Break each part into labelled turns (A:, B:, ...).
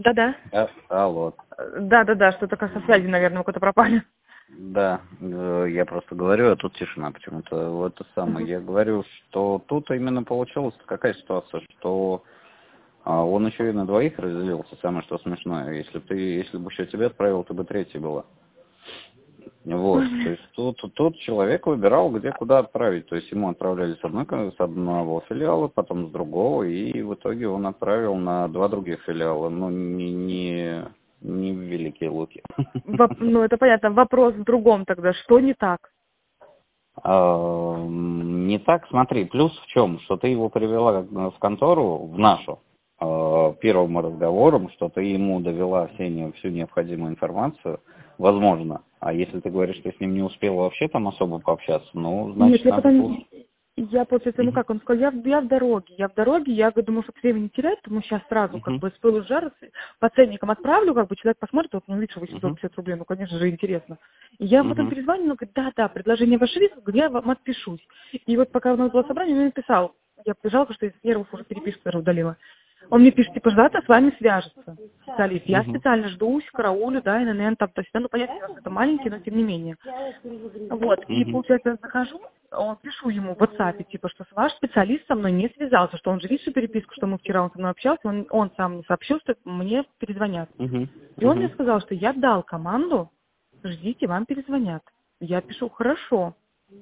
A: Да-да.
B: Алло.
A: Да-да-да, что-то как со связи, наверное, мы куда-то пропали.
B: Да, я просто говорю, а тут тишина почему-то. Вот это самое. Я говорю, что тут именно получилась какая ситуация, что он еще и на двоих разделился, самое что смешное. Если бы еще тебя отправил, то бы третья была. Вот, то есть тут человек выбирал, где куда отправить. То есть ему отправляли с одного филиала, потом с другого, и в итоге он отправил на два других филиала. Ну, не в Великие Луки.
A: Ну, это понятно. Вопрос в другом тогда. Что не так?
B: Не так, смотри, плюс в чем, что ты его привела в контору, в нашу, первым разговором, что ты ему довела всю необходимую информацию, возможно. А если ты говоришь, что ты с ним не успела вообще там особо пообщаться, ну, значит,
A: Нет, я
B: надо
A: потом...
B: слушать.
A: Я, получается, ну как, он сказал, я в дороге, я думаю, что времени терять, потому что сейчас сразу, как бы, с пылу с жару, по ценникам отправлю, как бы, человек посмотрит, вот, ну, видишь, 850 рублей, ну, конечно же, интересно. И я потом перезвоню, он говорит, да, предложение ваше есть, я вам отпишусь. И вот пока у нас было собрание, он мне написал, я жалко, что из нервов уже переписку даже удалила. Он мне пишет, типа, завтра с вами свяжется специалист. Я специально жду, караулю, да, ННН, там, то есть, ну, понятно, что это маленький, но тем не менее. Вот, и, получается, я захожу, пишу ему в WhatsApp, типа, что ваш специалист со мной не связался, что он же видит всю переписку, что мы вчера он со мной общался, он сам мне сообщил, что мне перезвонят. И он мне сказал, что я дал команду, ждите, вам перезвонят. Я пишу, хорошо.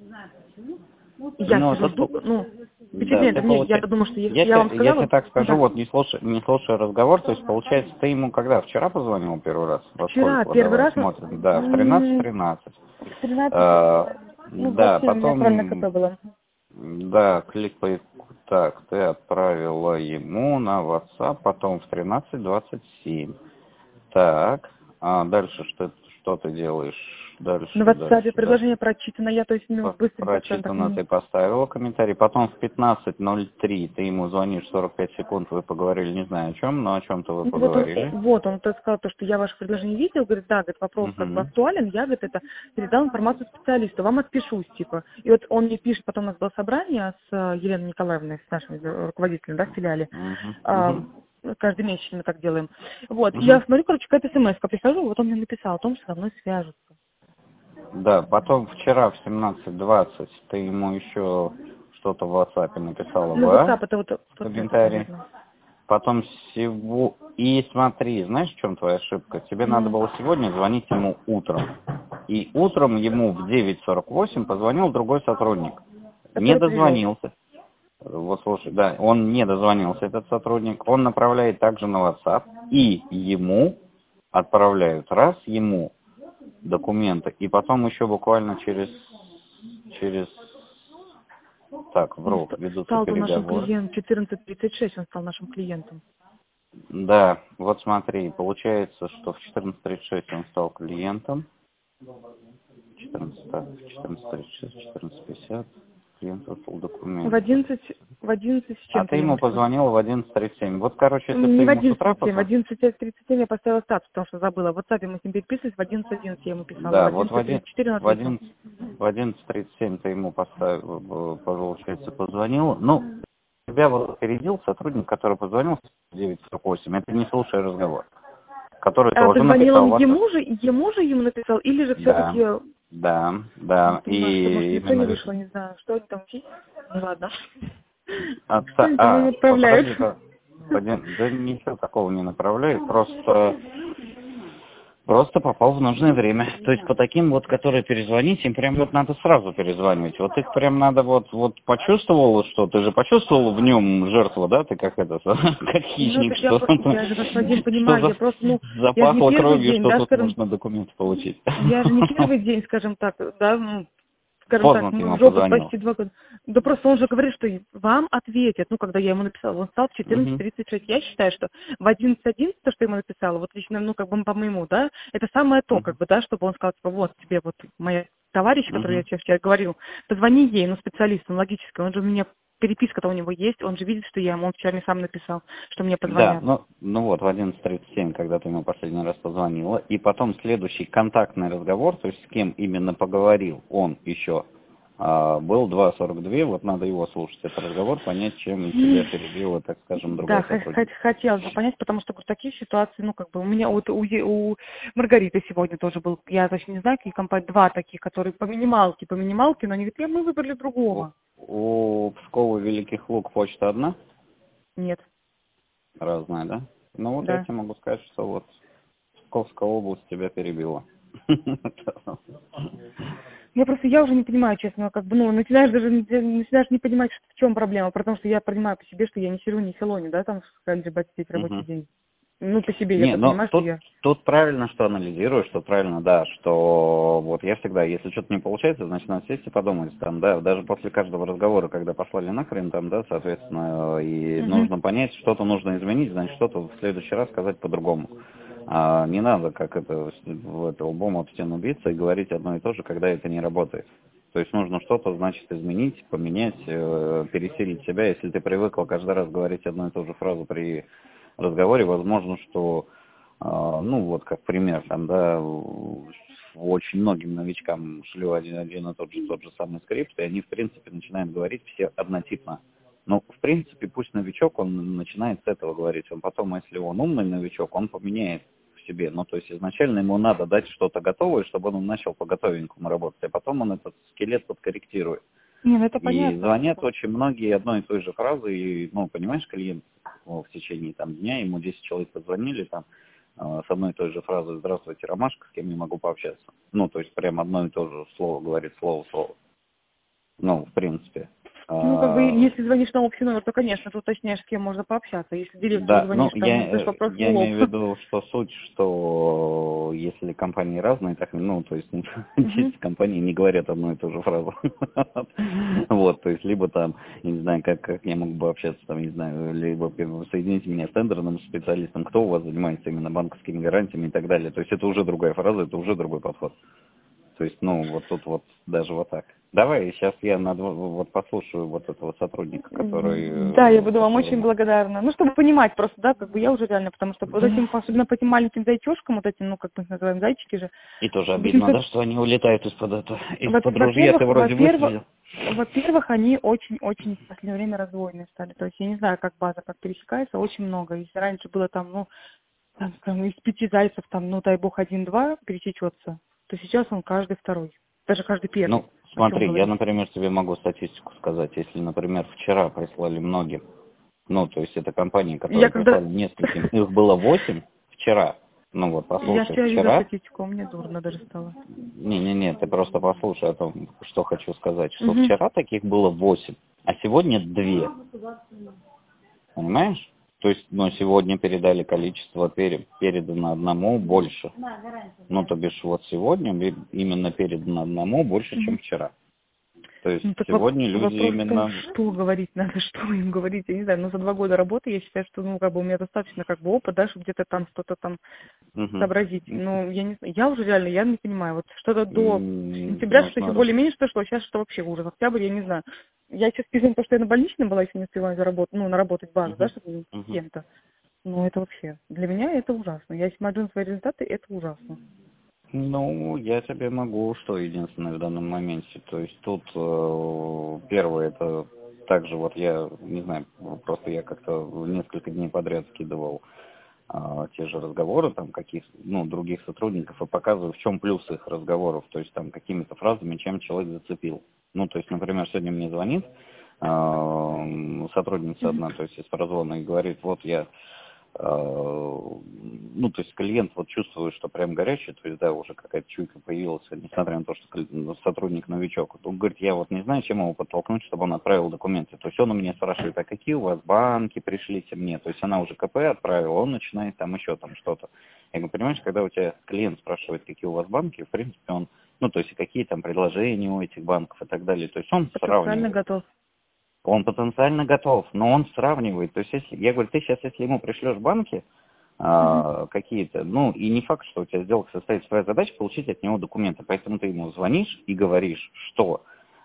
A: Я
B: Ну,
A: сижу,
B: тут,
A: жду, ну,
B: да,
A: впечатление,
B: ты
A: я думаю, что если
B: я
A: я вам
B: тебе
A: сказала,
B: так скажу,
A: да.
B: вот не слушая разговор, то есть, получается, ты ему когда? Вчера позвонил первый раз? Во
A: Вчера,
B: сколько?
A: первый
B: Давай
A: раз,
B: смотрим. Да, в 13:13.
A: в 13, ну,
B: Да,
A: 27 у меня правильно
B: потом,
A: КП было.
B: да, кликай, так, ты отправила ему на WhatsApp, потом в 13:27. Так, дальше что ты делаешь?
A: На WhatsApp предложение прочитано, я, то есть, ну, быстренько, скажем так,
B: Прочитано, ты поставила комментарий. Потом в 15:03 ты ему звонишь 45 секунд, вы поговорили, не знаю о чем, но о чем-то вы
A: ну,
B: поговорили.
A: вот он то сказал, то, что я ваше предложение видел, говорит, да, говорит, вопрос как бы актуален, я, говорит, это передал информацию специалисту, вам отпишусь, типа. И вот он мне пишет, потом у нас было собрание с Еленой Николаевной, с нашим руководителем, да, в филиале. Каждый месяц мы так делаем. Вот, и я смотрю, короче, какая-то смс-ка, прихожу, вот он мне написал о том, что со мной свяжутся.
B: Да, потом вчера в 17:20 ты ему еще что-то в WhatsApp написала,
A: Ну, WhatsApp, это вот
B: в
A: WhatsApp,
B: комментарии.
A: наверное.
B: Потом И смотри, знаешь, в чем твоя ошибка? Тебе надо было сегодня звонить ему утром. И утром ему в 9:48 позвонил другой сотрудник. Не
A: Который привез.
B: дозвонился. Вот слушай, да, он не дозвонился, этот сотрудник. Он направляет также на WhatsApp. И ему отправляют ему документы. И потом еще буквально так, ведутся
A: Стал нашим
B: переговоры.
A: клиентом, 14:36 он стал нашим клиентом.
B: Да, вот смотри, получается, что в 14:36 он стал клиентом. 14:36, 14:50. Клиент выслал
A: В
B: документы.
A: 11 с
B: А
A: чем-то
B: ты
A: я ему
B: ему
A: написала.
B: позвонил в 11:37. Вот, короче, если ты
A: Не в
B: ему с утра
A: 11:37, в
B: позвонил.
A: 11:37 я поставила статус, потому что забыла. В WhatsApp мы с ним переписывались, в 11:11 я ему писала, в
B: Да, вот
A: 11:34 он ответил.
B: в 11:37 ты ему получается, позвонил. Ну, тебя вот опередил сотрудник, который позвонил в 9:48. Это не слушая разговор, который
A: А
B: тоже
A: позвонил он
B: написал WhatsApp.
A: ему написал, или же все-таки,
B: Да, да.
A: не понимаю, что, может,
B: И
A: ничего не
B: именно
A: вышло, не знаю, что они там учить? Ну ладно. Что они там ему
B: подожди,
A: отправляют?
B: да ничего такого не направляют, просто попал в нужное время. То есть по таким вот, которые перезвонить, им прям вот надо сразу перезванивать. Вот их прям надо вот почувствовал, что ты же почувствовал в нем жертву, да, ты как как
A: Ну,
B: хищник,
A: так
B: что
A: я же, господин,
B: что
A: понимаю, я просто, я же не
B: запахло
A: первый
B: кровью,
A: день,
B: что
A: да,
B: тут
A: скажем,
B: можно документы получить.
A: я же не первый день, скажем так, да, скажем так,
B: Поздно ты ему
A: в жопу
B: позвонил.
A: спасти 2 года. Да просто он же говорит, что вам ответят. Ну, когда я ему написала, он стал в 14:36. Я считаю, что в 11:11 то, что я ему написала, вот лично, ну, как бы по моему, да, это самое то, как бы, да, чтобы он сказал, типа, вот тебе вот моя товарищ, который я тебе вчера говорил, позвони ей, ну, специалисту, логически, он же у меня, переписка-то у него есть, он же видит, что я ему, он вчера мне сам написал, что мне
B: Да,
A: позвонят.
B: ну вот, в 11:37, когда ты ему последний раз позвонила, и потом следующий контактный разговор, то есть с кем именно поговорил он еще Был 2.42, вот надо его слушать, этот разговор, понять, чем тебя перебила, так скажем, другая сотрудница.
A: Да, хотелось бы понять, потому что такие ситуации, ну, как бы, у меня вот у Маргариты сегодня тоже был, я точно не знаю, какие компании, 2 таких, которые по минималке, но они говорят, мы выбрали другого.
B: У Пскова Великих Луг почта одна?
A: Нет.
B: Разная, да? Ну вот я
A: Да.
B: тебе могу сказать, что вот Псковская область тебя перебила.
A: Я уже не понимаю, честно, как бы, начинаешь не понимать, в чем проблема, потому что я понимаю по себе, что я не сижу, не филоню, да, там, в рабочий день. Ну, по себе я понимаю, что я...
B: Тут правильно, что анализируешь, что правильно, да, что вот я всегда, если что-то не получается, значит, надо сесть и подумать, там, да, даже после каждого разговора, когда послали нахрен, там, да, соответственно, и нужно понять, что-то нужно изменить, значит, что-то в следующий раз сказать по-другому. Не надо, как это, лбом об стену биться и говорить одно и то же, когда это не работает. То есть нужно что-то, значит, изменить, поменять, пересилить себя. Если ты привыкла каждый раз говорить одну и ту же фразу при разговоре, возможно, что, ну, вот как пример, там, да, очень многим новичкам шлю один и тот же самый скрипт, и они, в принципе, начинают говорить все однотипно. Ну, в принципе, пусть новичок, он начинает с этого говорить. Он потом, если он умный новичок, он поменяет в себе. Ну, то есть изначально ему надо дать что-то готовое, чтобы он начал по готовенькому работать, а потом он этот скелет подкорректирует.
A: Это
B: И
A: понятно.
B: звонят очень многие одной и той же фразы, и, ну, понимаешь, клиент в течение там дня, ему 10 человек позвонили, там, с одной и той же фразой «Здравствуйте, Ромашка, с кем я могу пообщаться?» Ну, то есть прям одно и то же слово говорит, слово в слово. Ну, в принципе.
A: Ну, как бы, если звонишь на общий номер, то, конечно, ты уточняешь, с кем можно пообщаться. Если директору
B: Да,
A: звонишь,
B: ну,
A: там, задаешь вопрос в
B: я
A: лоб.
B: имею в виду, что суть, что если компании разные, так, ну, то есть 10 компаний не говорят одну и ту же фразу. Вот, то есть, либо там, я не знаю, как я мог бы общаться, там, не знаю, либо соедините меня с тендерным специалистом, кто у вас занимается именно банковскими гарантиями и так далее. То есть, это уже другая фраза, это уже другой подход. То есть, ну, вот тут вот даже вот так. Давай, сейчас я вот послушаю вот этого сотрудника, который...
A: Да, я буду вам очень благодарна. Ну, чтобы понимать просто, да, как бы я уже реально, потому что вот этим, особенно по этим маленьким зайчушкам, вот этим, ну, как мы их называем, зайчики же.
B: И тоже обидно, да, что они улетают из-под ружья, ты вроде выстрелил.
A: Во-первых, они очень в последнее время раздвоенные стали. То есть я не знаю, как база, как пересекается, очень много. Если раньше было там, ну, там, скажем, из 5 зайцев, там, ну, дай бог, 1-2 пересечется, то сейчас он каждый второй, даже каждый первый.
B: Ну, смотри, я, например, тебе могу статистику сказать. Если, например, вчера прислали многим, ну, то есть это компании, которые прислали нескольким, их было 8 вчера. Ну вот, послушай,
A: я
B: вчера...
A: видела статистику, мне дурно даже стало.
B: Не, ты просто послушай о том, что хочу сказать. Что вчера таких было 8, а сегодня 2. Понимаешь? То есть, ну, сегодня передали количество передано одному больше. Ну, то бишь, вот сегодня именно передано одному больше, чем вчера. То есть, сегодня люди именно...
A: Что говорить надо, что им говорить, я не знаю, но за 2 года работы я считаю, что, ну, как бы у меня достаточно, как бы, опыт, да, чтобы где-то там что-то там сообразить. Ну, я не знаю, я уже реально, я не понимаю, вот что-то до сентября, что еще более-менее что шло, сейчас что вообще ужас, октябрь, я не знаю. Я сейчас пишу то, что я на больничном была, если не успеваю заработать, ну, наработать базу, да, чтобы с кем-то. Ну, это вообще, для меня это ужасно. Я смотрю на свои результаты, это ужасно.
B: Ну, я тебе могу, что единственное в данном моменте. То есть тут первое, это также вот я, не знаю, просто я как-то несколько дней подряд скидывал те же разговоры там других сотрудников и показываю, в чем плюс их разговоров, то есть там какими-то фразами, чем человек зацепил. Ну, то есть, например, сегодня мне звонит сотрудница одна, то есть из прозвона, и говорит, вот я, ну, то есть клиент вот чувствует, что прям горячий, то есть, да, уже какая-то чуйка появилась, несмотря на то, что сотрудник новичок. Он говорит, я вот не знаю, чем его подтолкнуть, чтобы он отправил документы. То есть он у меня спрашивает, а какие у вас банки, пришлите мне. То есть она уже КП отправила, он начинает там еще там что-то. Я говорю, понимаешь, когда у тебя клиент спрашивает, какие у вас банки, в принципе, он, ну, то есть какие там предложения у этих банков и так далее. То есть он сравнивает.
A: Готов.
B: Он потенциально готов, но он сравнивает. То есть, если, я говорю, ты сейчас, если ему пришлешь банки какие-то, ну, и не факт, что у тебя сделка состоит, твоя задача получить от него документы. Поэтому ты ему звонишь и говоришь, что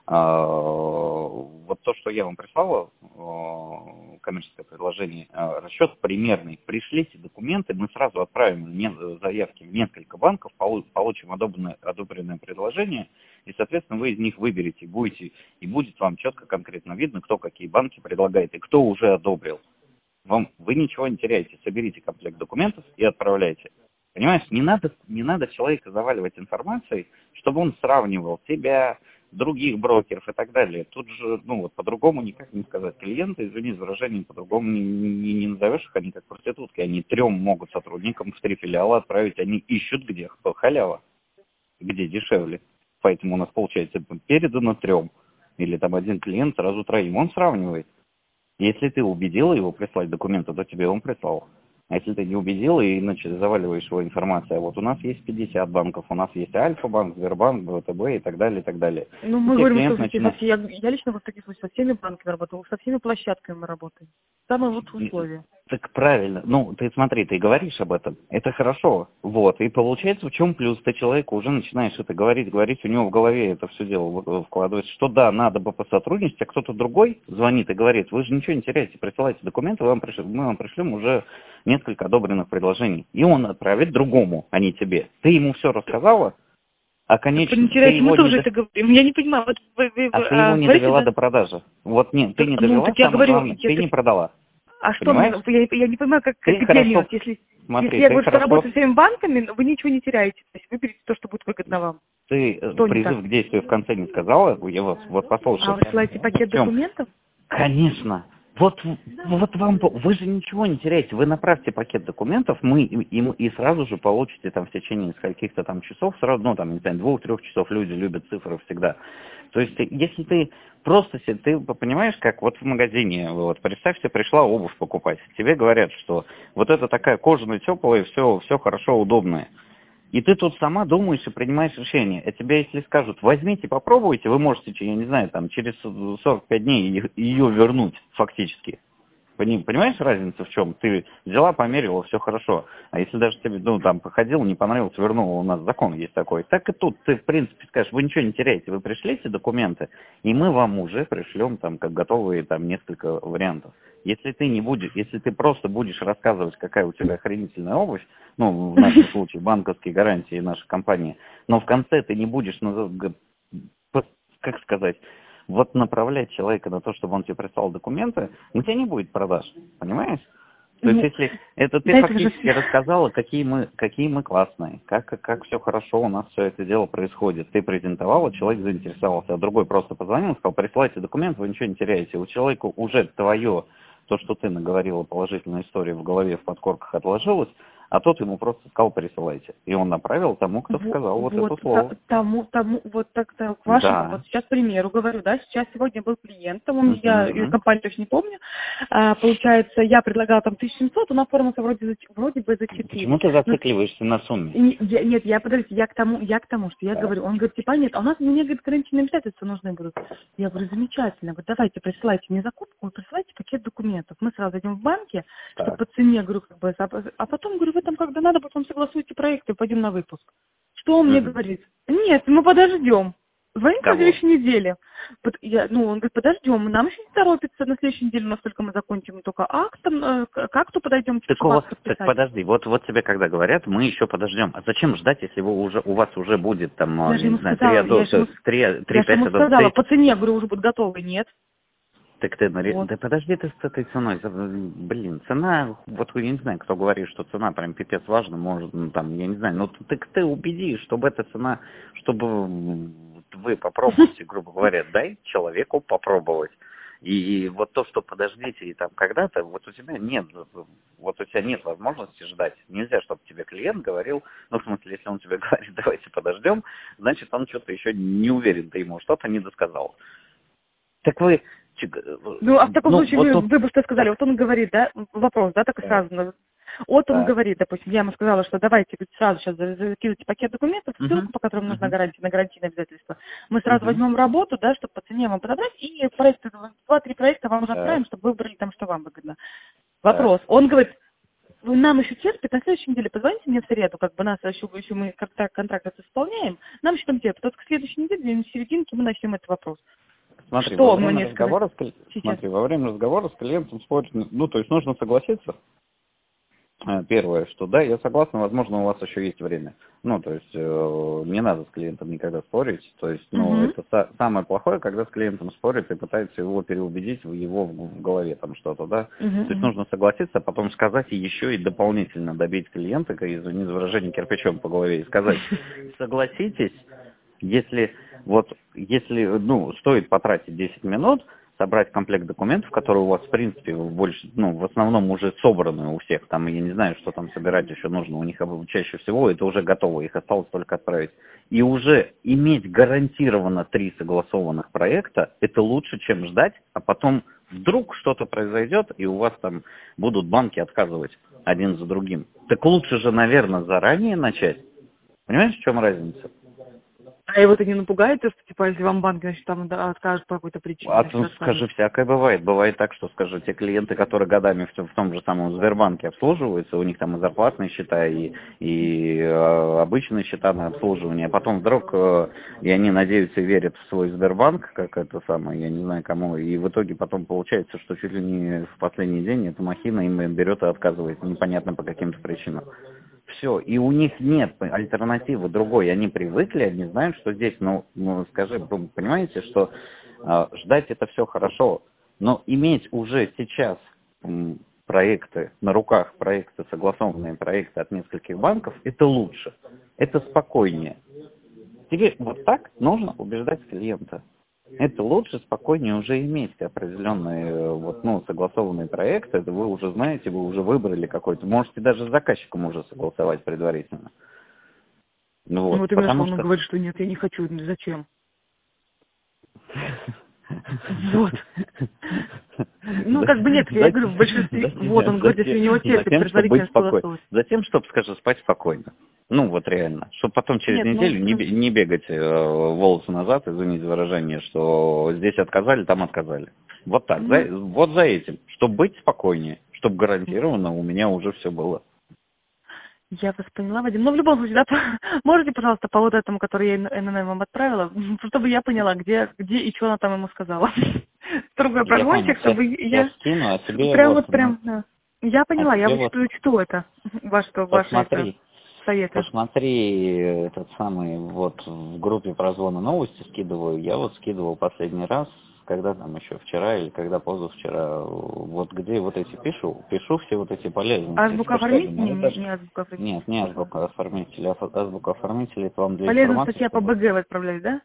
B: Вот то, что я вам прислала, коммерческое предложение, расчет примерный. Пришлите документы, мы сразу отправим заявки в несколько банков, получим одобренное предложение, и, соответственно, вы из них выберете, и будет вам четко, конкретно видно, кто какие банки предлагает и кто уже одобрил. Вы ничего не теряете, соберите комплект документов и отправляйте. Понимаешь, не надо человека заваливать информацией, чтобы он сравнивал себя, других брокеров и так далее. Тут же, по-другому никак не сказать. Клиенты, извини за выражение, по-другому не назовешь их, они как проститутки. Они 3 могут сотрудникам в 3 филиала отправить. Они ищут где халява, где дешевле. Поэтому у нас получается передано 3. Или там один клиент сразу 3. Он сравнивает. Если ты убедила его прислать документы, то тебе он прислал. А если ты не убедил и иначе заваливаешь его информацией, вот у нас есть 50 банков, у нас есть Альфа-банк, Сбербанк, ВТБ и так далее, и так далее.
A: Ну, мы говорим, что я лично в таких случаях со всеми банками работала, со всеми площадками мы работаем. Самые лучшие условия.
B: Так правильно. Ты смотри, ты говоришь об этом. Это хорошо. И получается, в чем плюс? Ты человеку уже начинаешь это говорить, у него в голове это все дело вкладывается, что да, надо бы посотрудничать, а кто-то другой звонит и говорит, вы же ничего не теряете, присылайте документы, мы вам пришлем уже несколько одобренных предложений. И он отправит другому, а не тебе. Ты ему все рассказала, а конечно...
A: Не теряйте, мы тоже это говорим. Я не понимаю.
B: Ты его не довела до продажи. Нет, ты не довела, главное, ты не продала.
A: А понимаешь? Что, я не понимаю, как эпидемия. Если я говорю, что работаю с всеми банками, вы ничего не теряете. То есть выберите то, что будет выгодно вам.
B: Ты призыв к действию в конце не сказала? Я вас послушаю.
A: А вы ссылаете пакет документов?
B: Конечно. Вы же ничего не теряете. Вы направьте пакет документов, и сразу же получите там в течение нескольких-то там часов, сразу, 2-3 часов люди любят цифры всегда. То есть, если ты ты понимаешь, как в магазине, представьте, пришла обувь покупать, тебе говорят, что это такая кожаная, теплая, все хорошо, удобное. И ты тут сама думаешь и принимаешь решение. А тебе, если скажут, возьмите, попробуйте, вы можете, я не знаю, через 45 дней ее вернуть фактически. Понимаешь разницу в чем? Ты взяла, померила, все хорошо. А если даже тебе, походил, не понравилось, вернул, у нас закон есть такой. Так и тут ты, в принципе, скажешь, вы ничего не теряете, вы пришлите документы, и мы вам уже пришлем как готовые несколько вариантов. Если ты просто будешь рассказывать, какая у тебя охренительная обувь, в нашем случае банковские гарантии нашей компании, но в конце ты не будешь, направлять человека на то, чтобы он тебе прислал документы, у тебя не будет продаж, понимаешь? То есть, если это ты фактически рассказала, какие мы классные, как все хорошо у нас все это дело происходит. Ты презентовала, человек заинтересовался, а другой просто позвонил, сказал, присылайте документы, вы ничего не теряете. У человека уже то, что ты наговорила, положительная история в голове, в подкорках отложилась, а тот ему просто сказал, присылайте. И он направил тому, кто сказал это слово.
A: Тому, так-то, к вашему,
B: да.
A: Сейчас, к примеру, говорю, сейчас сегодня был клиент, я компанию точно не помню, получается, я предлагала 1700, он оформился вроде бы за 4.
B: Почему ты зацикливаешься на сумме?
A: Нет, я к тому, что я говорю, он говорит, нет, а у нас, мне, говорит, гарантийные обязательства нужны будут. Я говорю, замечательно, давайте присылайте мне закупку, присылайте пакет документов. Мы сразу идем в банке, что по цене, говорю, а потом, говорю, вы там, когда надо, потом согласуйте проекты, пойдем на выпуск. Что он мне говорит? Нет, мы подождем. Звонит на следующей неделе. Он говорит, подождем, нам еще не торопится, на следующей неделе, насколько мы закончим, только акту подойдем.
B: Так подожди, вот тебе когда говорят, мы еще подождем. А зачем ждать, если у вас уже будет
A: я же ему сказала, по цене, говорю, уже будут готовы, нет.
B: Так да подожди ты с этой ценой. Цена, я не знаю, кто говорит, что цена прям пипец важна, может, я не знаю, ты убеди, чтобы эта цена, чтобы вы попробуйте, грубо говоря, дай человеку попробовать. И то, что подождите, и когда-то, у тебя нет возможности ждать. Нельзя, чтобы тебе клиент говорил, в смысле, если он тебе говорит, давайте подождем, значит, он что-то еще не уверен, ты ему что-то не досказал. Так вы...
A: а в таком случае вы бы что сказали? Он говорит, вопрос, так и сразу. Он говорит, допустим, я ему сказала, что давайте сразу сейчас закидывайте пакет документов, ссылку, по которым нужна гарантия, на гарантийное обязательство. Мы сразу возьмем работу, чтобы по цене вам подобрать, и 2-3 проекта вам уже отправим, чтобы вы выбрали что вам выгодно. Вопрос. Он говорит, нам еще терпит, на следующей неделе позвоните мне в среду, как бы нас еще мы контракт исполняем, нам еще там терпит. Вот к следующей неделе, на серединке мы начнем этот вопрос.
B: Смотри,
A: Что мне сказать?
B: во время разговора с клиентом спорить, ну, то есть нужно согласиться. Первое, что да, я согласен, возможно, у вас еще есть время. Ну, то есть не надо с клиентом никогда спорить. То есть, ну, это самое плохое, когда с клиентом спорит и пытается его переубедить в его в голове там что-то, да. То есть нужно согласиться, а потом сказать и еще и дополнительно добить клиента, извини за выражение, кирпичом по голове и сказать, согласитесь, если ну, стоит потратить 10 минут, собрать комплект документов, которые у вас, в принципе, больше, ну, в основном уже собраны у всех, там, я не знаю, что там собирать еще нужно, у них чаще всего это уже готово, их осталось только отправить. И уже иметь гарантированно 3 согласованных проекта, это лучше, чем ждать, а потом вдруг что-то произойдет, и у вас там будут банки отказывать один за другим. Так лучше же, наверное, заранее начать. Понимаешь, в чем разница?
A: А его это не напугает, что, типа, если вам банк, значит, там откажут по какой-то причине?
B: Скажи, всякое бывает. Бывает так, что, скажу, те клиенты, которые годами в том же самом Сбербанке обслуживаются, у них там и зарплатные счета, и обычные счета на обслуживание, а потом вдруг, и они надеются и верят в свой Сбербанк, как это самое, я не знаю кому, и в итоге потом получается, что чуть ли не в последний день эта махина им берет и отказывает, непонятно по каким-то причинам. Все, и у них нет альтернативы другой, они привыкли, они знают, что здесь, ну скажи, понимаете, что ждать это все хорошо, но иметь уже сейчас проекты на руках, проекты, согласованные проекты от нескольких банков, это лучше, это спокойнее. Тебе вот так нужно убеждать клиента. Это лучше, спокойнее уже иметь определенные согласованные проекты, это вы уже знаете, вы уже выбрали какой-то, можете даже с заказчиком уже согласовать предварительно.
A: Ну вот именно, что он говорит, что нет, я не хочу, зачем? Вот. Ну, как бы нет, я говорю, в большинстве, вот он говорит, если у него терпит предварительно согласовывать.
B: Затем, чтобы, скажи, спать спокойно. Ну, вот реально. Чтобы потом через неделю не бегать волосы назад, извините за выражение, что здесь отказали, там отказали. Вот так, вот за этим. Чтобы быть спокойнее, чтобы гарантированно у меня уже все было.
A: Я вас поняла, Вадим. Ну, в любом случае, да, можете, пожалуйста, по вот этому, который я ННН вам отправила, чтобы я поняла, где и что она там ему сказала. Другой прогончик, чтобы я
B: скину, а тебе
A: да. Я поняла, я чту это, ваши советы.
B: Посмотри, этот самый, вот в группе прозвона новости скидываю, я вот скидывал последний раз, когда там еще вчера или когда позавчера, вот где вот эти пишу все вот эти полезности.
A: Азбука оформителя? Не азбука оформителя.
B: Нет, не азбука оформителя, азбука оформителя, это вам для
A: полезная
B: информации.
A: Статья по БГ вы отправляли, да?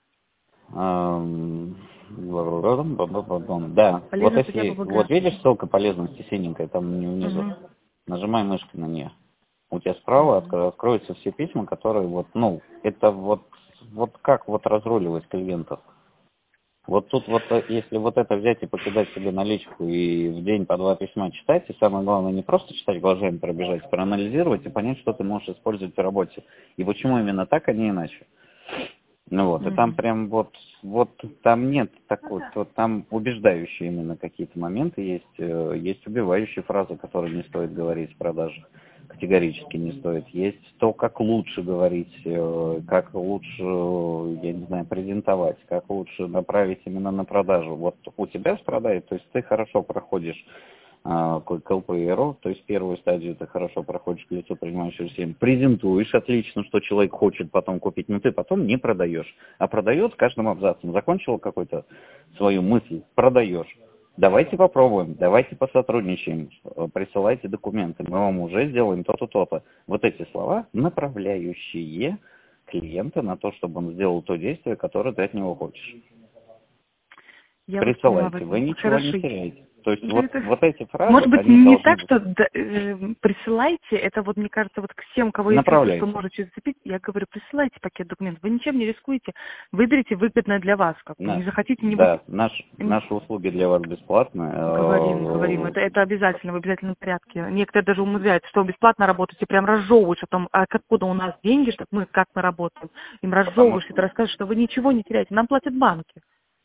B: Да, вот видишь ссылка полезности синенькая там внизу, нажимай мышкой на нее. У тебя справа откроются все письма, которые это как разруливать клиентов. Вот тут если вот это взять и покидать себе наличку и в день по 2 письма читать, и самое главное не просто читать глазами, пробежать, проанализировать и понять, что ты можешь использовать в работе. И почему именно так, а не иначе. И там прям там нет такой, там убеждающие именно какие-то моменты есть убивающие фразы, которые не стоит говорить в продажах. Категорически не стоит. Есть то, как лучше говорить, как лучше, я не знаю, презентовать, как лучше направить именно на продажу. Вот у тебя с продажей, то есть ты хорошо проходишь к ЛПРу, то есть первую стадию ты хорошо проходишь к лицу принимающего решения, презентуешь отлично, что человек хочет потом купить, но ты потом не продаешь. А продаешь каждым абзацем. Закончил какую-то свою мысль, продаешь. Давайте попробуем, давайте посотрудничаем, присылайте документы, мы вам уже сделаем то-то, то-то. Вот эти слова, направляющие клиента на то, чтобы он сделал то действие, которое ты от него хочешь. Присылайте, вы ничего не теряете. То есть вот эти фразы...
A: Может быть, не так, что присылайте, это мне кажется, к всем, кого я чувствую, что можете зацепить, я говорю, присылайте пакет документов, вы ничем не рискуете, выберите выгодное для вас, не захотите, не
B: будете... Да, наши услуги для вас бесплатные.
A: Говорим, это обязательно, в обязательном порядке. Некоторые даже умудряются, что бесплатно работаете, прям разжевываешь о том, откуда у нас деньги, как мы работаем, им разжевываешь, и ты расскажешь, что вы ничего не теряете, нам платят банки.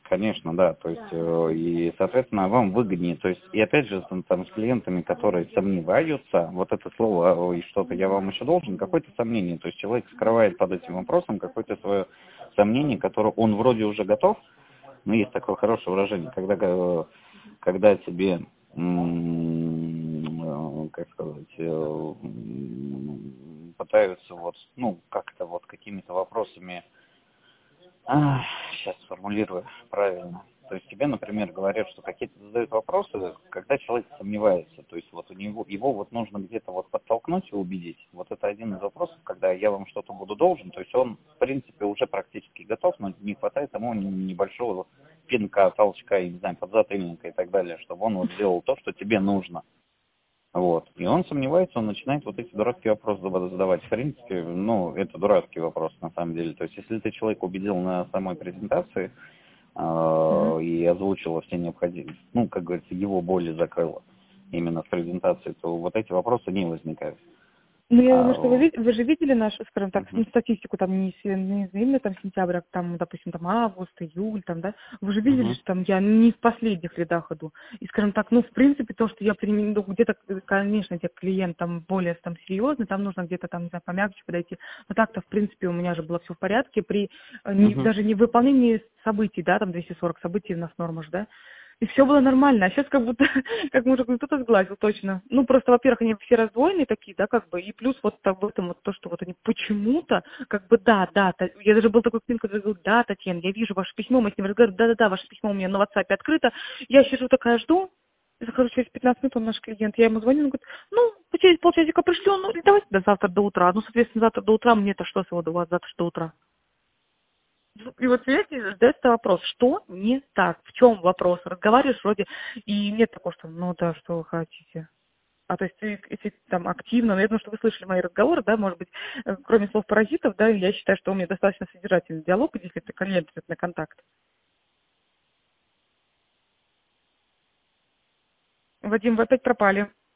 B: Конечно, да, то есть, и, соответственно, вам выгоднее, то есть, и опять же, там, с клиентами, которые сомневаются, вот это слово, и что-то я вам еще должен, какое-то сомнение, то есть, человек скрывает под этим вопросом какое-то свое сомнение, которое он вроде уже готов, но есть такое хорошее выражение, когда тебе, как сказать, пытаются вот, ну, как-то вот какими-то вопросами. Сейчас сформулирую правильно. То есть тебе, например, говорят, что какие-то задают вопросы, когда человек сомневается. То есть вот его вот нужно где-то вот подтолкнуть и убедить. Вот это один из вопросов, когда я вам что-то буду должен. То есть он, в принципе, уже практически готов, но не хватает ему небольшого пинка, толчка, я не знаю, подзатыльника и так далее, чтобы он вот сделал то, что тебе нужно. Вот. И он сомневается, он начинает вот эти дурацкие вопросы задавать. В принципе, ну, это дурацкий вопрос на самом деле. То есть, если ты человека убедил на самой презентации и озвучила все необходимые, ну, как говорится, его боли закрыла именно в презентации, то вот эти вопросы не возникают.
A: Ну, я думаю, что вы же видели нашу, скажем так,
B: Мгм.
A: статистику, там, не именно там сентябрь, а там, допустим, там август, июль, там, да, вы же видели,
B: Мгм.
A: что там я не в последних рядах иду. И, скажем так, ну, в принципе, то, что я применю, где-то, конечно, где клиент там более там серьезный, там нужно где-то там, не знаю, помягче подойти. Но так-то, в принципе, у меня же было все в порядке при
B: Мгм.
A: даже не выполнении событий, да, там 240 событий у нас норма же, да. И все было нормально. А сейчас как будто, как может быть, кто-то сглазил, точно. Ну, просто, во-первых, они все раздвоенные такие, да, как бы, и плюс вот так в этом вот то, что вот они почему-то, как бы, да, я даже был такой клиент, который говорил, да, Татьяна, я вижу ваше письмо, мы с ним разговариваем, да, ваше письмо у меня на WhatsApp открыто, я сижу такая, жду, и захожу через 15 минут, он наш клиент, я ему звоню, он говорит, ну, через полчасика пришлю, ну, давайте до завтра до утра. Ну, соответственно, завтра до утра, мне-то что сегодня у вас завтра до утра? И вот видите, задается вопрос, что не так, в чем вопрос? Разговариваешь вроде, и нет такого, что ну да, что вы хотите. А то есть ты, если там активно, ну, я думаю, что вы слышали мои разговоры, да, может быть, кроме слов паразитов, да, я считаю, что у меня достаточно содержательный диалог, если это клиент идет на контакт. Вадим, вы опять пропали.